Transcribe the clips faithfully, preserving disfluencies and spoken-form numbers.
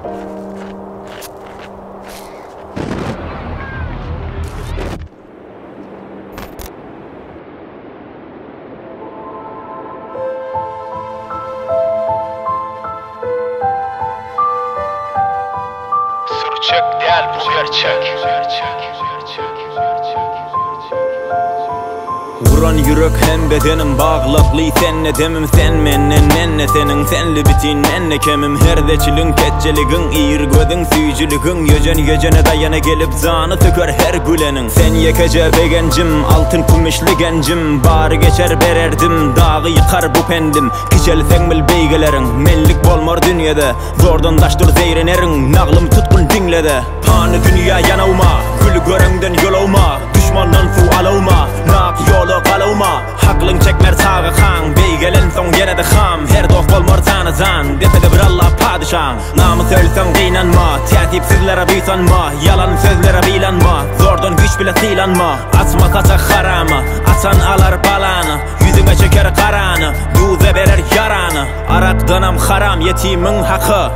Sürçek değil bu gerçek. Vuran yürek hem bedenim bağlaklı senle demim sen menden nenne senin senli bitin nenne kemim herdeçilin ketçeligin iyir gödün süyücülügün yöcen yöcene dayana gelip zanı söker her gülenin sen yekece begencim altın kumişli gencim bari geçer bererdim dağı yıkar bu pendim kiçel senmil beygelerin mellik bolmor dünyada zordan daştur zeyrenerin nağlım tutkun dinlede panı dünya yanavma gül görenden yolavma düşmandan fu alavma nak yolu kalavma haklın çekmer sağı kan beygelen son yine de ham her dost bolmor sana zan depede bir Allah padişan namı söylsen kıynanma tertipsizlere büysanma yalan sözlere bilanma zordan güç bile silanma asma kaçak haramı asan alar balanı yüzüme çeker karanı duze verer yaranı arakdanam haram yetimin hakkı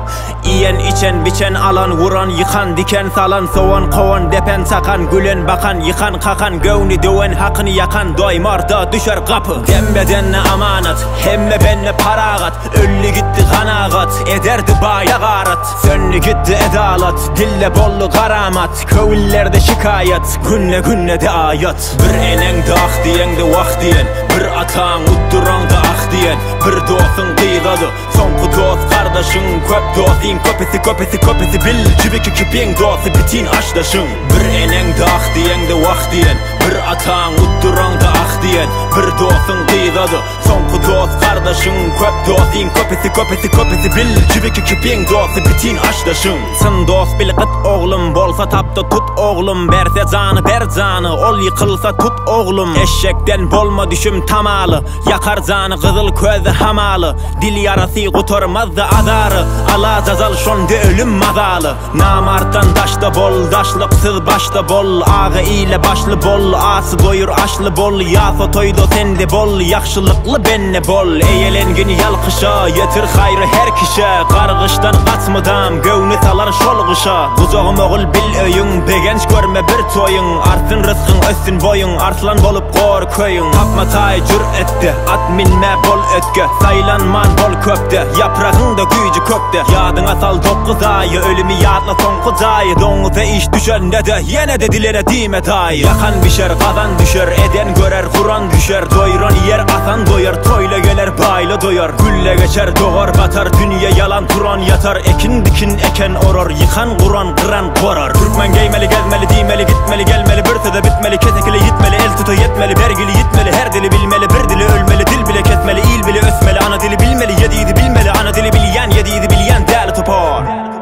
İyen içen biçen alan vuran yıkan diken salan soğan kovan depen sakan gülen bakan yıkan kakan gövni döven hakkını yakan doymarda düşer kapı dembedenle amanat hemme benle paragat öllü gitti kanagat ederdi baya garat sönlü gitti edalat dille bollu karamat kövüllerde şikayet günle günle de ayat bir enen de ah diyen de vah diyen bir atan utturan da ah diyen bir dostun kıygadı son kutos kardeşin köp dostin köpesi köpesi köpesi bil cibiki küpien dostu bitin aşdaşın bir enen de ah diyen de vah diyen bir atan utturan da ah diyen bir dostun kıygadı son kutos kardeşin köp dostin köpesi köpesi köpesi bil cibiki küpien dostu bitin aşdaşın sın dost bil kıt oğlum bolsa tapta tut oğlum berse canı ber canı ol yıkılsa tut oğlum eşekten bolma düşüm tamalı yakar canı kızıl közü hamalı dil yarası kuturmaz da adarı ala zazal şonda ölüm mazalı namarttan daşta bol daşlıksız başta bol ağı ile başlı bol ası doyur aşlı bol yasa toydo sende bol yakşılıklı benne bol eyelen gün yalkışa yetir hayrı her kişe kargıştan kaçmadan gövnü salar şolgışa kuzoğum oğul bil öyün begenç görme bir toyun artsın rızkın össün boyun arslan bolup kor köyün tapma tay cüretti at minme bol ötke saylanman bol köpte yaprağın da gücü kökte yadına sal dokuz ayı ölümü yadla son kuzayı donuza iş düşende de yine de dilene dime dayı yakan bişer kazan düşer eden görer kuran düşer doyuran yer atan doyar toyla gelir bayla doyar gülle geçer doğar batar dünya yalan turan yatar ekin dikin eken oror yıkan kuran kıran korar Türkmen giymeli gezmeli dimeli gitmeli gelmeli bürse de bitmeli ketekili yitmeli el tuta yetmeli vergili yitmeli her dili bilmeli bir dili ölmeli dil bile kesmeli il bile ösmeli ana dili bilmeli yediydi bilmeli ana dili bilyen yediydi bilyen değerli topar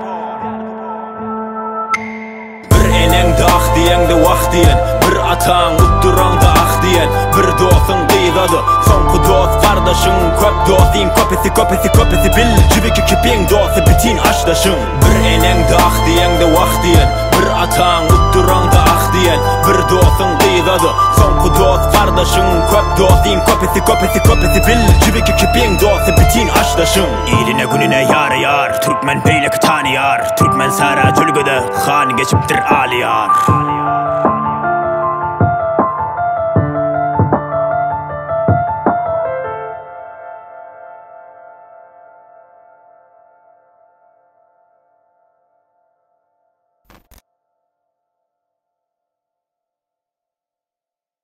bir enen de ah diyen de vah diyen bir atan utturan da ah diyen bir dostun kıygadı son kudos kardeşin köp dostin köpesi köpesi köpesi bil cibiki küpien dostu bitin aşdaşın bir enen de ah diyen de vah diyen bir atan utturan da ah diyen bir dostun kıygadı son kudos kardeşin köp dostin köpesi köpesi köpesi bil cibiki küpien dostu bitin aşdaşın İyiliğine gününe yar yar Türkmen beylek tanıyar Türkmen sara cülgüde han geçiptir aliyar